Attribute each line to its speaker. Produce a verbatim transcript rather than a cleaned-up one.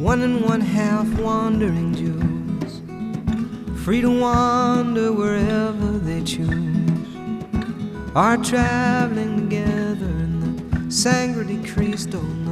Speaker 1: one and one half wandering Jews, free to wander wherever they choose, are traveling together in the Sangre de Cristo.